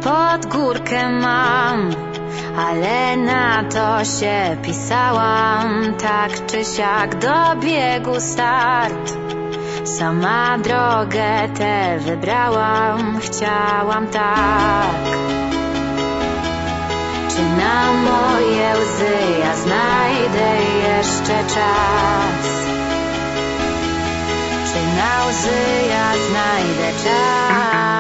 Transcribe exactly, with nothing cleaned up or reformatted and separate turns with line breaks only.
pod górkę mam, ale na to się pisałam. Tak czy siak do biegu start, sama drogę tę wybrałam. Chciałam tak. Czy na moje łzy ja znajdę jeszcze czas? Czy na łzy ja znajdę czas?